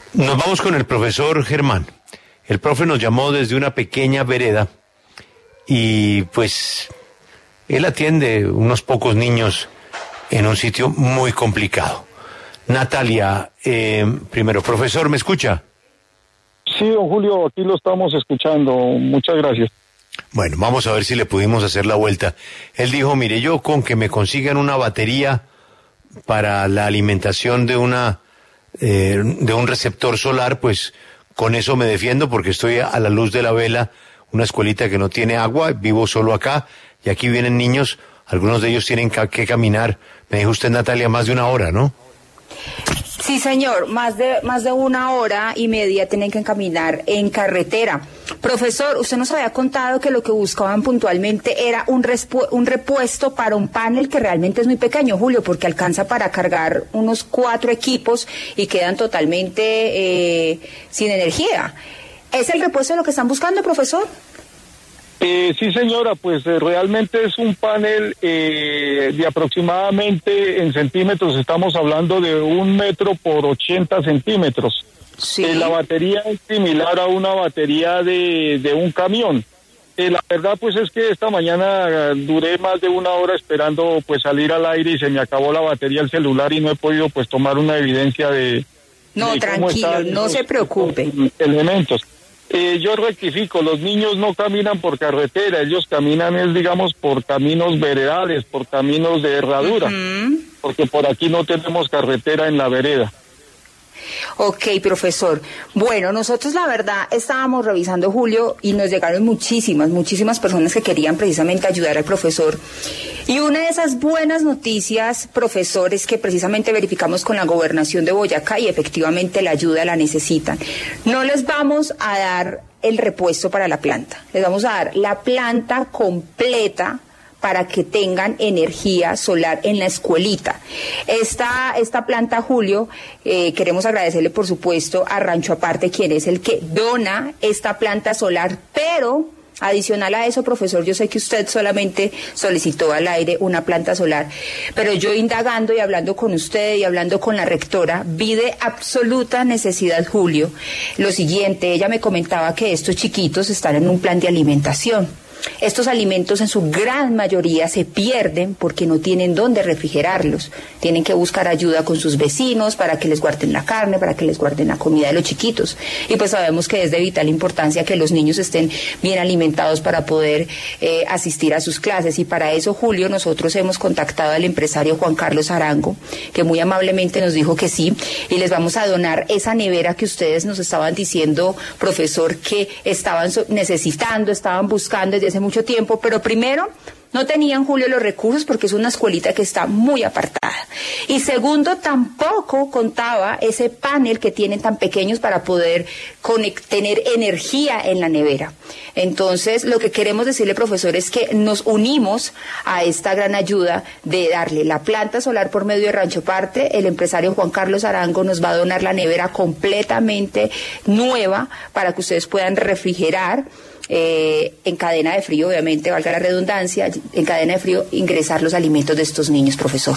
Nos vamos con el profesor Germán. El profe nos llamó desde una pequeña vereda y pues él atiende unos pocos niños en un sitio muy complicado. Natalia, primero, profesor, ¿me escucha? Sí, don Julio, aquí lo estamos escuchando. Muchas gracias. Bueno, vamos a ver si le pudimos hacer la vuelta. Él dijo, mire, yo con que me consigan una batería para la alimentación de un receptor solar, pues con eso me defiendo porque estoy a la luz de la vela, una escuelita que no tiene agua, vivo solo acá y aquí vienen niños, algunos de ellos tienen que caminar, me dijo usted, Natalia, más de una hora, ¿no? Sí, señor, más de 1 hora y media tienen que caminar en carretera. Profesor, usted nos había contado que lo que buscaban puntualmente era un repuesto para un panel que realmente es muy pequeño, Julio, porque alcanza para cargar unos 4 equipos y quedan totalmente sin energía. ¿Es el repuesto de lo que están buscando, profesor? Sí, señora, pues realmente es un panel de aproximadamente en centímetros, estamos hablando de 1 metro por 80 centímetros. Sí. La batería es similar a una batería de un camión. La verdad pues es que esta mañana duré más de 1 hora esperando pues salir al aire y se me acabó la batería del celular y no he podido pues tomar una evidencia de... No, de tranquilo, no se preocupe. Elementos. Yo rectifico, los niños no caminan por carretera, ellos caminan digamos por caminos veredales, por caminos de herradura, porque por aquí no tenemos carretera en la vereda. Ok, profesor. Bueno, nosotros la verdad estábamos revisando, Julio, y nos llegaron muchísimas personas que querían precisamente ayudar al profesor. Y una de esas buenas noticias, profesor, es que precisamente verificamos con la gobernación de Boyacá y efectivamente la ayuda la necesitan. No les vamos a dar el repuesto para la planta, les vamos a dar la planta completa para que tengan energía solar en la escuelita. Esta planta, Julio, queremos agradecerle, por supuesto, a Rancho Aparte, quien es el que dona esta planta solar, pero adicional a eso, profesor, yo sé que usted solamente solicitó al aire una planta solar, pero yo indagando y hablando con usted y hablando con la rectora, vi de absoluta necesidad, Julio, lo siguiente. Ella me comentaba que estos chiquitos están en un plan de alimentación. Estos alimentos en su gran mayoría se pierden porque no tienen dónde refrigerarlos. Tienen que buscar ayuda con sus vecinos para que les guarden la carne, para que les guarden la comida de los chiquitos. Y pues sabemos que es de vital importancia que los niños estén bien alimentados para poder asistir a sus clases. Y para eso, Julio, nosotros hemos contactado al empresario Juan Carlos Arango, que muy amablemente nos dijo que sí, y les vamos a donar esa nevera que ustedes nos estaban diciendo, profesor, que estaban necesitando, estaban buscando desde hace mucho tiempo, pero primero no tenían, Julio, los recursos porque es una escuelita que está muy apartada. Y segundo, tampoco contaba ese panel que tienen tan pequeños para poder tener energía en la nevera. Entonces, lo que queremos decirle, profesor, es que nos unimos a esta gran ayuda de darle la planta solar por medio de Rancho Parte. El empresario Juan Carlos Arango nos va a donar la nevera completamente nueva para que ustedes puedan refrigerar en cadena de frío, obviamente, valga la redundancia, en cadena de frío ingresar los alimentos de estos niños, profesor.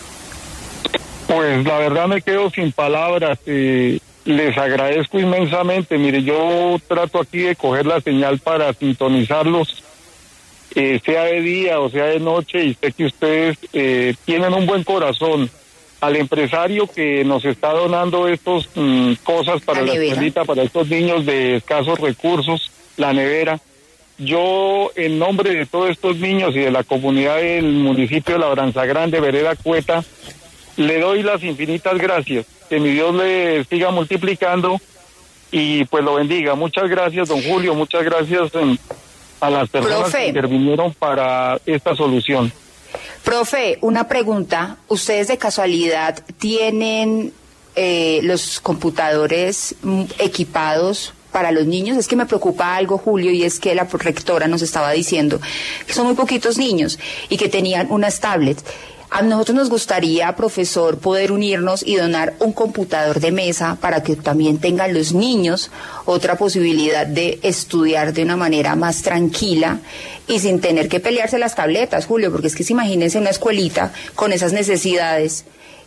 Pues la verdad me quedo sin palabras, les agradezco inmensamente. Mire, yo trato aquí de coger la señal para sintonizarlos, sea de día o sea de noche, y sé que ustedes tienen un buen corazón. Al empresario que nos está donando estos cosas para la escuelita, para estos niños de escasos recursos, la nevera. Yo, en nombre de todos estos niños y de la comunidad del municipio de Labranza Grande, Vereda Cueta, le doy las infinitas gracias. Que mi Dios le siga multiplicando y pues lo bendiga. Muchas gracias, don Julio, muchas gracias a las personas que intervinieron para esta solución. Profe, una pregunta. ¿Ustedes de casualidad tienen los computadores equipados para los niños? Es que me preocupa algo, Julio, y es que la rectora nos estaba diciendo que son muy poquitos niños y que tenían unas tablets. A nosotros nos gustaría, profesor, poder unirnos y donar un computador de mesa para que también tengan los niños otra posibilidad de estudiar de una manera más tranquila y sin tener que pelearse las tabletas, Julio, porque es que imagínense una escuelita con esas necesidades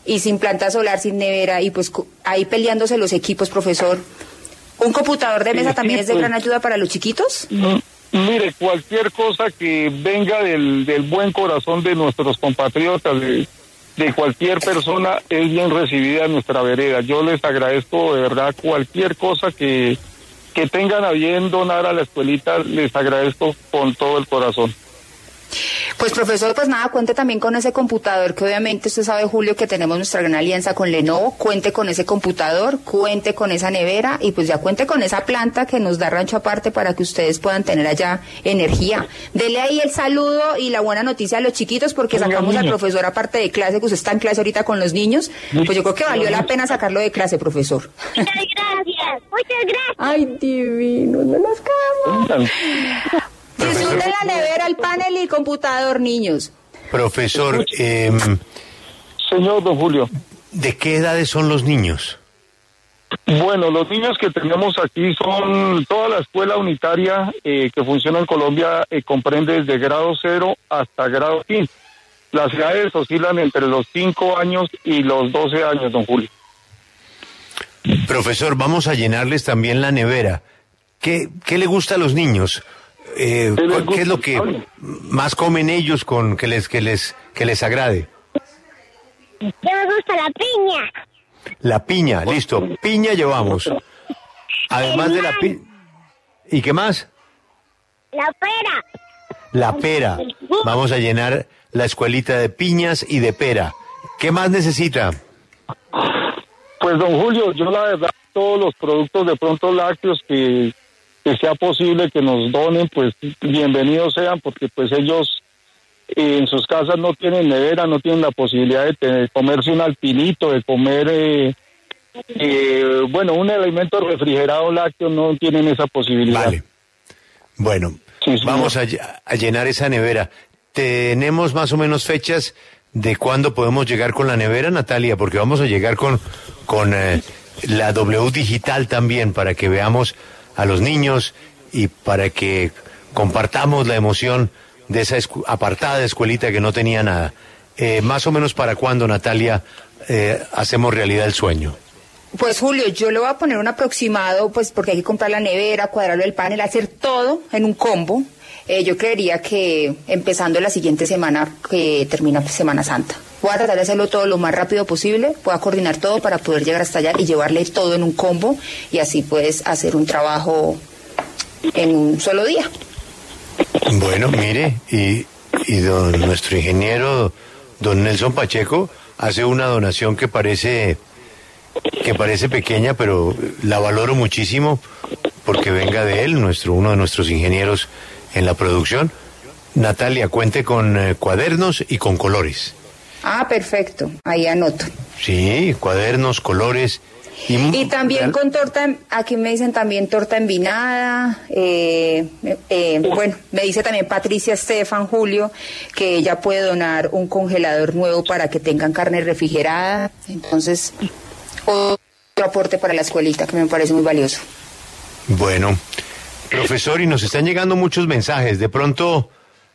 y sin planta solar, sin nevera, y pues ahí peleándose los equipos, profesor. ¿Un computador de mesa también es de gran ayuda para los chiquitos? Mire, cualquier cosa que venga del buen corazón de nuestros compatriotas, de cualquier persona, es bien recibida en nuestra vereda. Yo les agradezco de verdad cualquier cosa que tengan a bien donar a la escuelita, les agradezco con todo el corazón. Pues profesor, pues nada, cuente también con ese computador, que obviamente usted sabe, Julio, que tenemos nuestra gran alianza con Lenovo. Cuente con ese computador, cuente con esa nevera y pues ya cuente con esa planta que nos da rancho aparte para que ustedes puedan tener allá energía. Dele ahí el saludo y la buena noticia a los chiquitos, porque sacamos al profesor aparte de clase, que usted está en clase ahorita con los niños. Pues yo creo que valió la pena sacarlo de clase, profesor. Muchas gracias, muchas gracias. Ay, divino, no nos quedamos. Disfruten la nevera, el panel y el computador, niños. Profesor, Señor don Julio. ¿de qué edades son los niños? Bueno, los niños que tenemos aquí son toda la escuela unitaria que funciona en Colombia, comprende desde grado 0 hasta grado 15. Las edades oscilan entre los 5 años y los 12 años, don Julio. Profesor, vamos a llenarles también la nevera. ¿Qué le gusta a los niños? ¿Qué es lo que más comen ellos con que les agrade? Me gusta la piña. La piña, listo. Piña llevamos. Además de la piña. ¿Y qué más? La pera. La pera. Vamos a llenar la escuelita de piñas y de pera. ¿Qué más necesita? Pues don Julio, yo la verdad, todos los productos de pronto lácteos que sea posible que nos donen, pues bienvenidos sean, porque pues ellos en sus casas no tienen nevera, no tienen la posibilidad de comerse un alpinito, de comer, bueno, un alimento refrigerado lácteo, no tienen esa posibilidad. Vale. Bueno, sí, vamos a llenar esa nevera. ¿Tenemos más o menos fechas de cuándo podemos llegar con la nevera, Natalia? Porque vamos a llegar con la W Digital también, para que veamos a los niños y para que compartamos la emoción de esa apartada escuelita que no tenía nada. Más o menos para cuándo, Natalia, hacemos realidad el sueño. Pues Julio, yo le voy a poner un aproximado, pues porque hay que comprar la nevera, cuadrarlo el panel, hacer todo en un combo. Yo creería que empezando la siguiente semana, que termina Semana Santa. Voy a tratar de hacerlo todo lo más rápido posible, voy a coordinar todo para poder llegar hasta allá y llevarle todo en un combo y así puedes hacer un trabajo en un solo día. Bueno, mire, y nuestro ingeniero, don Nelson Pacheco, hace una donación que parece pequeña, pero la valoro muchísimo porque venga de él, uno de nuestros ingenieros en la producción. Natalia, cuente con cuadernos y con colores. Ah, perfecto, ahí anoto. Sí, cuadernos, colores. Y también con torta, aquí me dicen también torta envinada, bueno, me dice también Patricia Estefan, Julio, que ella puede donar un congelador nuevo para que tengan carne refrigerada, entonces otro aporte para la escuelita que me parece muy valioso. Bueno, profesor, y nos están llegando muchos mensajes, de pronto,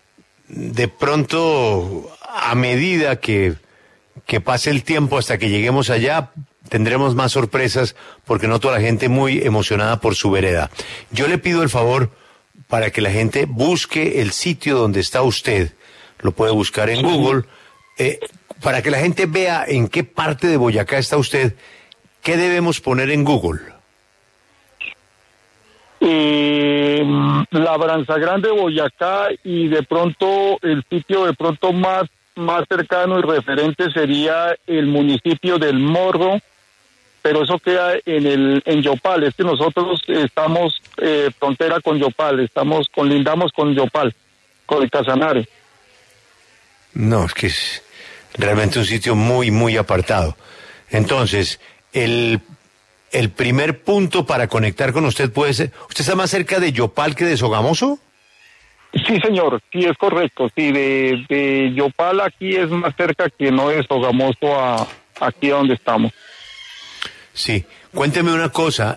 a medida que pase el tiempo hasta que lleguemos allá, tendremos más sorpresas porque noto a la gente muy emocionada por su vereda. Yo le pido el favor para que la gente busque el sitio donde está usted, lo puede buscar en Google, para que la gente vea en qué parte de Boyacá está usted. ¿Qué debemos poner en Google? Labranza Grande, Boyacá, y de pronto el sitio de pronto más cercano y referente sería el municipio del Morro, pero eso queda en Yopal. Es que nosotros estamos frontera con Yopal, colindamos con Yopal, con el Casanare. No, es que es realmente un sitio muy, muy apartado. Entonces, el primer punto para conectar con usted puede ser... ¿Usted está más cerca de Yopal que de Sogamoso? Sí, señor, sí, es correcto. Sí, de Yopal aquí es más cerca que no de Sogamoso aquí donde estamos. Sí, cuénteme una cosa.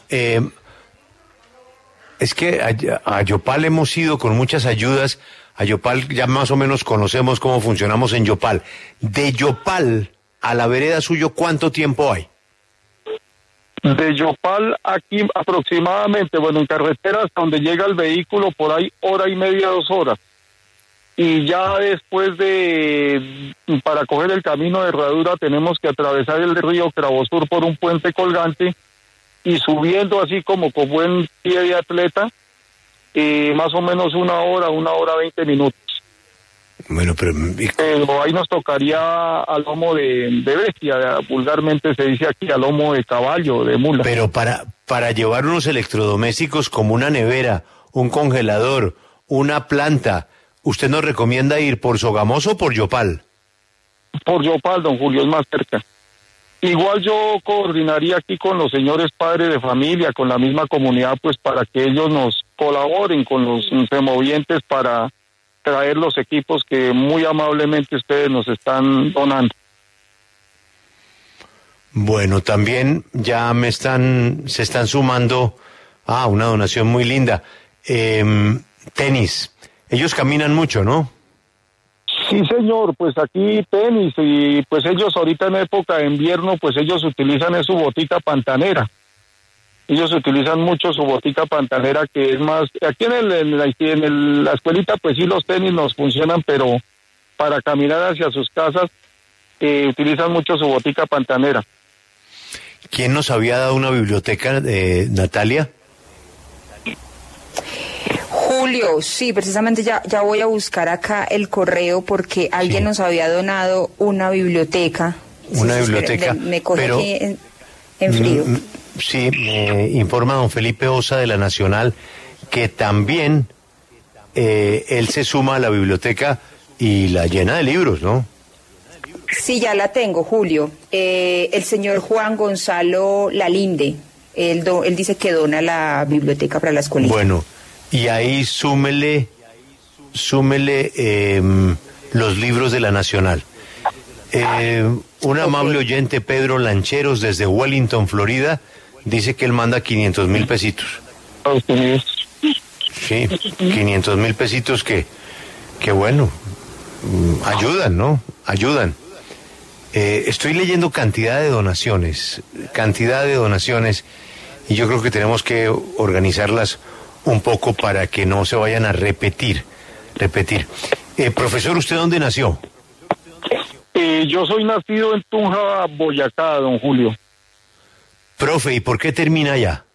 Es que a Yopal hemos ido con muchas ayudas. A Yopal ya más o menos conocemos cómo funcionamos en Yopal. De Yopal a la vereda suyo, ¿cuánto tiempo hay? De Yopal aquí aproximadamente, bueno, en carretera hasta donde llega el vehículo, por ahí 1:30, 2 horas. Y ya después para coger el camino de Herradura, tenemos que atravesar el río Cravosur por un puente colgante y subiendo así como con buen pie de atleta, más o menos 1 hora, 1:20 minutos. Bueno, pero Ahí nos tocaría a lomo de bestia, vulgarmente se dice aquí, a lomo de caballo, de mula. Pero para llevar unos electrodomésticos como una nevera, un congelador, una planta, ¿usted nos recomienda ir por Sogamoso o por Yopal? Por Yopal, don Julio, es más cerca. Igual yo coordinaría aquí con los señores padres de familia, con la misma comunidad, pues para que ellos nos colaboren con los removientes para traer los equipos que muy amablemente ustedes nos están donando. Bueno, también ya se están sumando una donación muy linda. Tenis. Ellos caminan mucho, ¿no? Sí, señor, pues aquí tenis y pues ellos ahorita en época de invierno, pues ellos utilizan su botita pantanera. Ellos utilizan mucho su botica pantanera, que es más, aquí en la escuelita pues sí los tenis nos funcionan, pero para caminar hacia sus casas utilizan mucho su botica pantanera. ¿Quién nos había dado una biblioteca, Natalia? Julio, sí, precisamente ya voy a buscar acá el correo porque alguien nos había donado una biblioteca. Una biblioteca. Me coge pero, aquí en frío. Sí, me informa don Felipe Osa de la Nacional que también él se suma a la biblioteca y la llena de libros, ¿no? Sí, ya la tengo, Julio. El señor Juan Gonzalo Lalinde, él dice que dona la biblioteca para la escuelita. Bueno, y ahí súmele los libros de la Nacional. Un amable oyente, Pedro Lancheros, desde Wellington, Florida, dice que él manda 500,000 pesitos. Sí, 500,000 pesitos que bueno, ayudan, ¿no? Ayudan. Estoy leyendo cantidad de donaciones, y yo creo que tenemos que organizarlas un poco para que no se vayan a repetir. Profesor, ¿usted dónde nació? Yo soy nacido en Tunja, Boyacá, don Julio. Profe, ¿y por qué termina allá?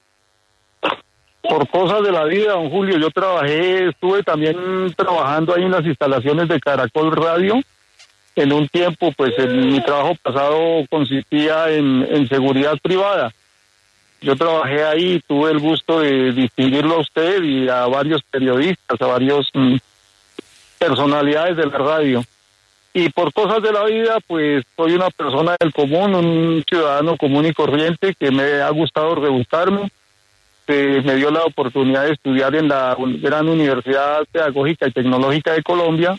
Por cosas de la vida, don Julio. Yo estuve también trabajando ahí en las instalaciones de Caracol Radio. En un tiempo, pues mi trabajo pasado consistía en seguridad privada. Yo trabajé ahí, tuve el gusto de distinguirlo a usted y a varios periodistas, a varios personalidades de la radio. Y por cosas de la vida, pues soy una persona del común, un ciudadano común y corriente que me ha gustado rebuscarme. Me dio la oportunidad de estudiar en la Gran Universidad Pedagógica y Tecnológica de Colombia.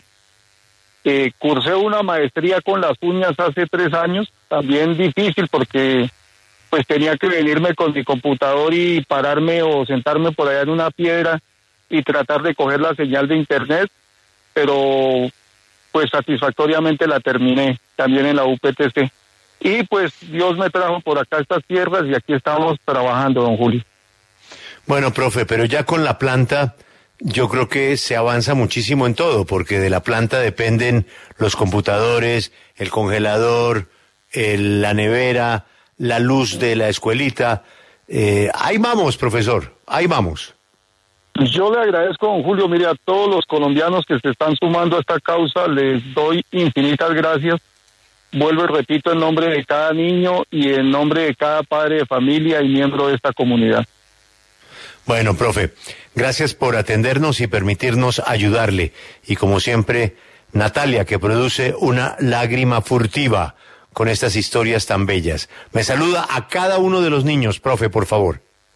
Cursé una maestría con las uñas hace 3 años, también difícil porque pues tenía que venirme con mi computador y pararme o sentarme por allá en una piedra y tratar de coger la señal de internet, pero pues satisfactoriamente la terminé también en la UPTC. Y pues Dios me trajo por acá a estas tierras y aquí estamos trabajando, don Julio. Bueno, profe, pero ya con la planta yo creo que se avanza muchísimo en todo, porque de la planta dependen los computadores, el congelador, la nevera, la luz de la escuelita. Ahí vamos, profesor, ahí vamos. Yo le agradezco, don Julio, mire, a todos los colombianos que se están sumando a esta causa, les doy infinitas gracias. Vuelvo y repito en nombre de cada niño y en nombre de cada padre de familia y miembro de esta comunidad. Bueno, profe, gracias por atendernos y permitirnos ayudarle. Y como siempre, Natalia, que produce una lágrima furtiva con estas historias tan bellas. Me saluda a cada uno de los niños, profe, por favor.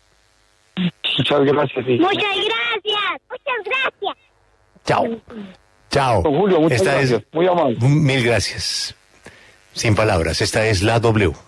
Muchas gracias. Sí. Muchas gracias. Chao. Chao. Don Julio, muchas gracias. Muy amable. Mil gracias. Sin palabras, esta es la W.